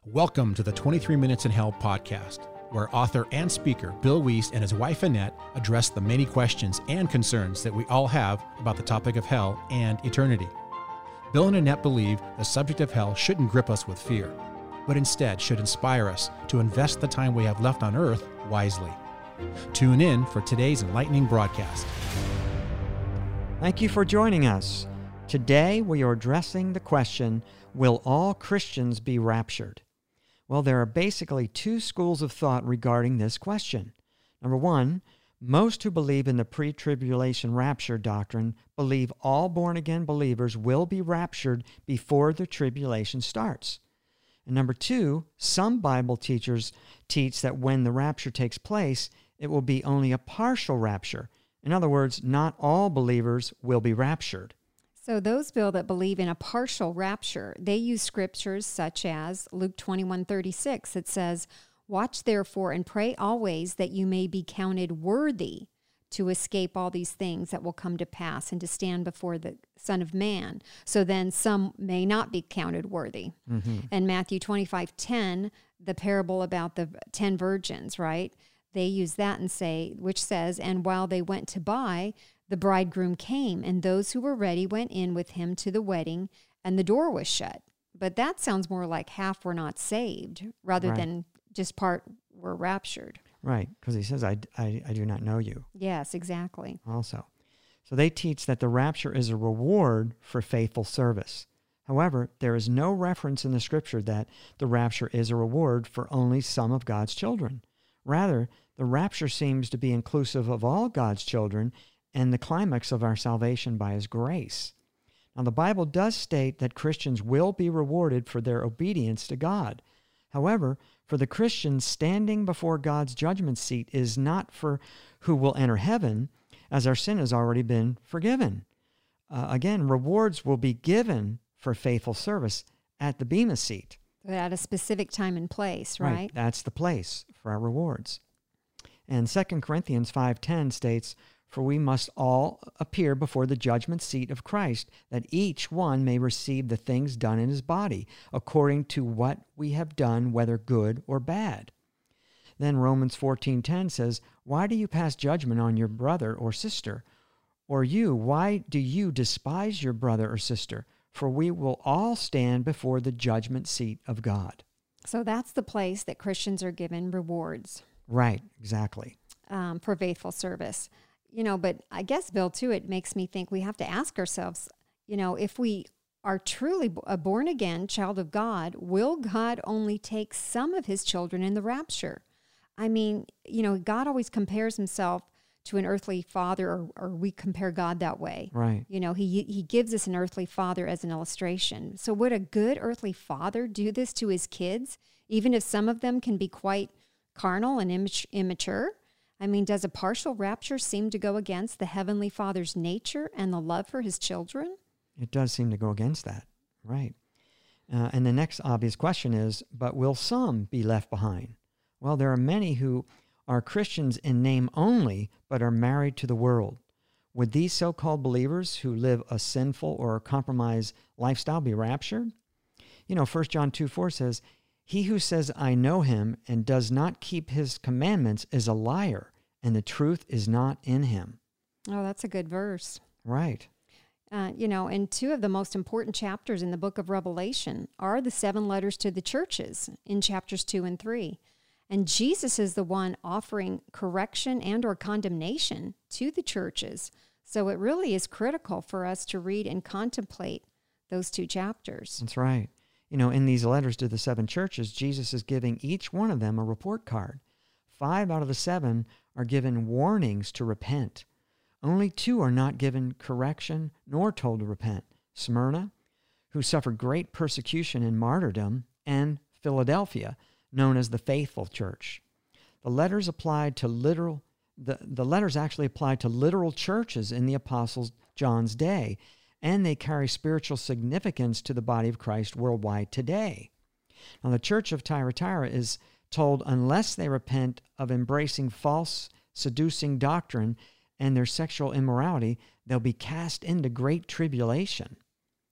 Welcome to the 23 Minutes in Hell podcast, where author and speaker Bill Wiest and his wife Annette address the many questions and concerns that we all have about the topic of hell and eternity. Bill and Annette believe the subject of hell shouldn't grip us with fear, but instead should inspire us to invest the time we have left on earth wisely. Tune in for today's enlightening broadcast. Thank you for joining us. Today we are addressing the question, will all Christians be raptured? Well, there are basically two schools of thought regarding this question. Number one, most who believe in the pre-tribulation rapture doctrine believe all born-again believers will be raptured before the tribulation starts. And number two, some Bible teachers teach that when the rapture takes place, it will be only a partial rapture. In other words, not all believers will be raptured. So those, Bill, that believe in a partial rapture, they use scriptures such as Luke 21:36. It says, "Watch therefore and pray always that you may be counted worthy to escape all these things that will come to pass and to stand before the Son of Man." So then some may not be counted worthy. And Matthew 25:10, the parable about the 10 virgins, right? They use that and say, which says, "And while they went to buy, the bridegroom came, and those who were ready went in with him to the wedding, and the door was shut." But that sounds more like half were not saved, rather than just part were raptured. Right, because he says, I do not know you. Yes, exactly. Also. So they teach that the rapture is a reward for faithful service. However, there is no reference in the scripture that the rapture is a reward for only some of God's children. Rather, the rapture seems to be inclusive of all God's children and the climax of our salvation by His grace. Now, the Bible does state that Christians will be rewarded for their obedience to God. However, for the Christians, standing before God's judgment seat is not for who will enter heaven, as our sin has already been forgiven. Again, rewards will be given for faithful service at the Bema seat. At a specific time and place, right? That's the place for our rewards. And 2 Corinthians 5:10 states, "For we must all appear before the judgment seat of Christ, that each one may receive the things done in his body, according to what we have done, whether good or bad." Then Romans 14:10 says, "Why do you pass judgment on your brother or sister? Or you, why do you despise your brother or sister? For we will all stand before the judgment seat of God." So that's the place that Christians are given rewards. Right, exactly. For faithful service. But I guess, Bill, too, it makes me think we have to ask ourselves, if we are truly a born-again child of God, will God only take some of His children in the rapture? I mean, God always compares Himself to an earthly father, or we compare God that way. Right. He gives us an earthly father as an illustration. So would a good earthly father do this to his kids, even if some of them can be quite carnal and immature? I mean, does a partial rapture seem to go against the Heavenly Father's nature and the love for His children? It does seem to go against that, right. And the next obvious question is, but will some be left behind? Well, there are many who are Christians in name only, but are married to the world. Would these so-called believers who live a sinful or compromised lifestyle be raptured? 1 John 2:4 says, "He who says, 'I know Him,' and does not keep His commandments is a liar, and the truth is not in him." Oh, that's a good verse. Right. And two of the most important chapters in the book of Revelation are the 7 letters to the churches in chapters 2 and 3. And Jesus is the one offering correction and or condemnation to the churches. So it really is critical for us to read and contemplate those 2 chapters. That's right. In these letters to the 7 churches, Jesus is giving each one of them a report card. 5 out of the 7 are given warnings to repent. Only 2 are not given correction nor told to repent. Smyrna, who suffered great persecution and martyrdom, and Philadelphia, known as the faithful church. The letters applied to the letters actually applied to literal churches in the Apostle John's day, and they carry spiritual significance to the body of Christ worldwide today. Now, the church of Thyatira is told unless they repent of embracing false, seducing doctrine and their sexual immorality, they'll be cast into great tribulation.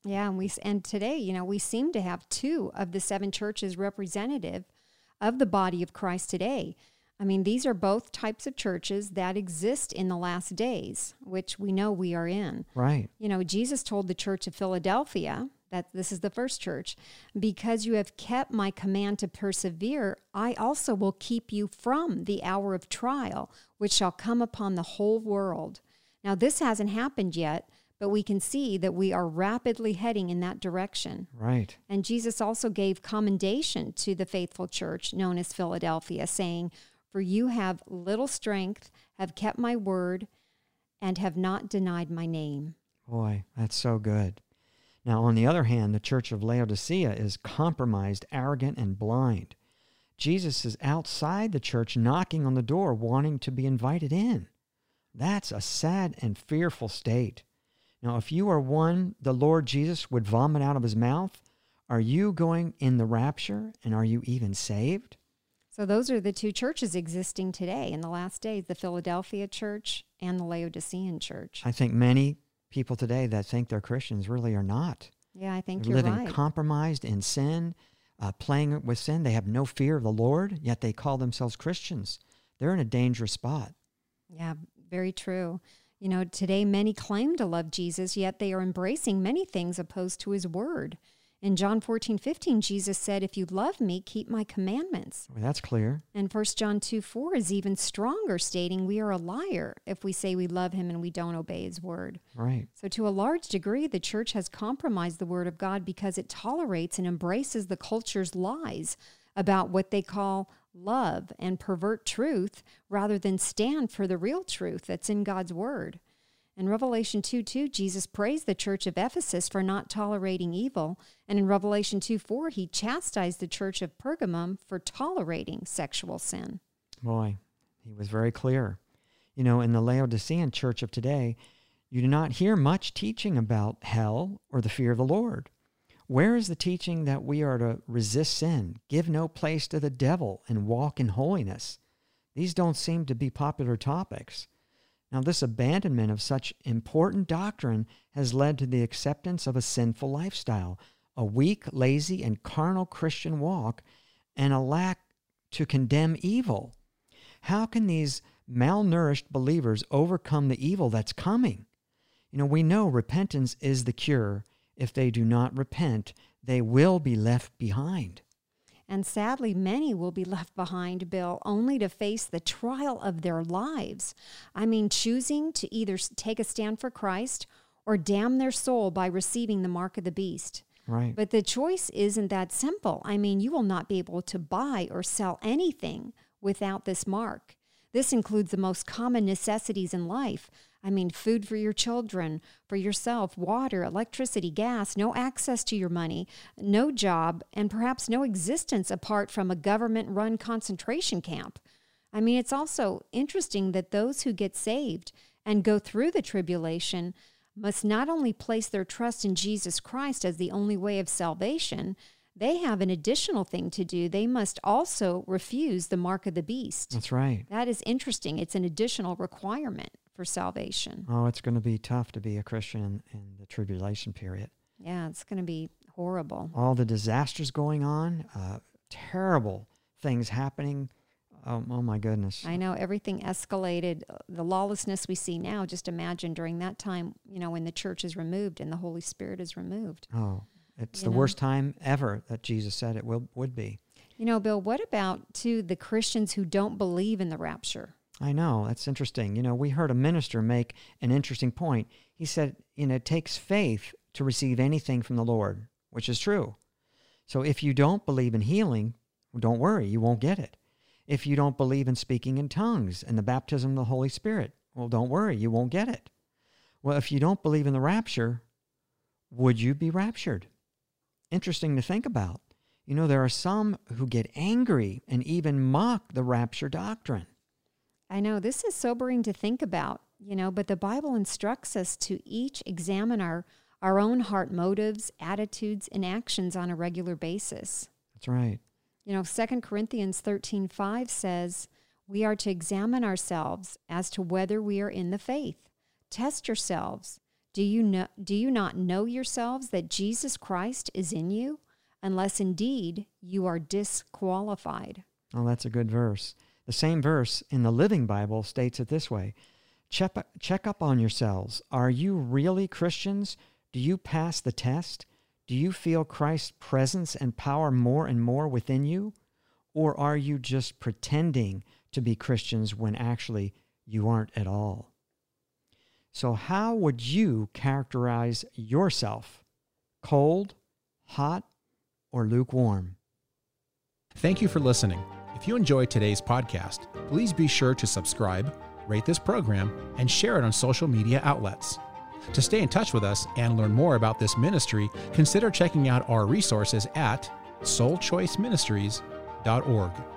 Yeah, and today, we seem to have 2 of the 7 churches representative of the body of Christ today. I mean, these are both types of churches that exist in the last days, which we know we are in. Right. Jesus told the church of Philadelphia, that this is the first church, because you have kept my command to persevere, I also will keep you from the hour of trial, which shall come upon the whole world. Now, this hasn't happened yet, but we can see that we are rapidly heading in that direction. Right. And Jesus also gave commendation to the faithful church known as Philadelphia, saying, for you have little strength, have kept my word, and have not denied my name. Boy, that's so good. Now, on the other hand, the church of Laodicea is compromised, arrogant, and blind. Jesus is outside the church knocking on the door, wanting to be invited in. That's a sad and fearful state. Now, if you are one the Lord Jesus would vomit out of his mouth, are you going in the rapture, and are you even saved? So those are the 2 churches existing today in the last days, the Philadelphia church and the Laodicean church. I think many people today that think they're Christians really are not. Yeah, I think They're you're living right. compromised in sin, playing with sin. They have no fear of the Lord, yet they call themselves Christians. They're in a dangerous spot. Yeah, very true. Today many claim to love Jesus, yet they are embracing many things opposed to his word. In John 14:15, Jesus said, if you love me, keep my commandments. Well, that's clear. And 1 John 2:4 is even stronger, stating we are a liar if we say we love him and we don't obey his word. Right. So to a large degree, the church has compromised the word of God because it tolerates and embraces the culture's lies about what they call love and pervert truth rather than stand for the real truth that's in God's word. In Revelation 2:2, Jesus praised the church of Ephesus for not tolerating evil. And in Revelation 2:4, he chastised the church of Pergamum for tolerating sexual sin. Boy, he was very clear. In the Laodicean church of today, you do not hear much teaching about hell or the fear of the Lord. Where is the teaching that we are to resist sin, give no place to the devil, and walk in holiness? These don't seem to be popular topics. Now, this abandonment of such important doctrine has led to the acceptance of a sinful lifestyle, a weak, lazy, and carnal Christian walk, and a lack to condemn evil. How can these malnourished believers overcome the evil that's coming? We know repentance is the cure. If they do not repent, they will be left behind. And sadly, many will be left behind, Bill, only to face the trial of their lives. I mean, choosing to either take a stand for Christ or damn their soul by receiving the mark of the beast. Right. But the choice isn't that simple. I mean, you will not be able to buy or sell anything without this mark. This includes the most common necessities in life. I mean, food for your children, for yourself, water, electricity, gas, no access to your money, no job, and perhaps no existence apart from a government-run concentration camp. I mean, it's also interesting that those who get saved and go through the tribulation must not only place their trust in Jesus Christ as the only way of salvation, they have an additional thing to do. They must also refuse the mark of the beast. That's right. That is interesting. It's an additional requirement for salvation. Oh, it's going to be tough to be a Christian in the tribulation period. Yeah, it's going to be horrible. All the disasters going on, terrible things happening. Oh my goodness. I know everything escalated. The lawlessness we see now, just imagine during that time, when the church is removed and the Holy Spirit is removed. Oh, it's the worst time ever that Jesus said it would be. Bill, what about, too, the Christians who don't believe in the rapture? I know. That's interesting. We heard a minister make an interesting point. He said, it takes faith to receive anything from the Lord, which is true. So if you don't believe in healing, don't worry, you won't get it. If you don't believe in speaking in tongues and the baptism of the Holy Spirit, well, don't worry, you won't get it. Well, if you don't believe in the rapture, would you be raptured? Interesting to think about. There are some who get angry and even mock the rapture doctrine. I know this is sobering to think about, but the Bible instructs us to each examine our own heart motives, attitudes, and actions on a regular basis. That's right. 2 Corinthians 13:5 says, we are to examine ourselves as to whether we are in the faith. Test yourselves Do you not know yourselves that Jesus Christ is in you? Unless indeed you are disqualified. Oh, that's a good verse. The same verse in the Living Bible states it this way. Check up on yourselves. Are you really Christians? Do you pass the test? Do you feel Christ's presence and power more and more within you? Or are you just pretending to be Christians when actually you aren't at all? So how would you characterize yourself? Cold, hot, or lukewarm? Thank you for listening. If you enjoyed today's podcast, please be sure to subscribe, rate this program, and share it on social media outlets. To stay in touch with us and learn more about this ministry, consider checking out our resources at soulchoiceministries.org.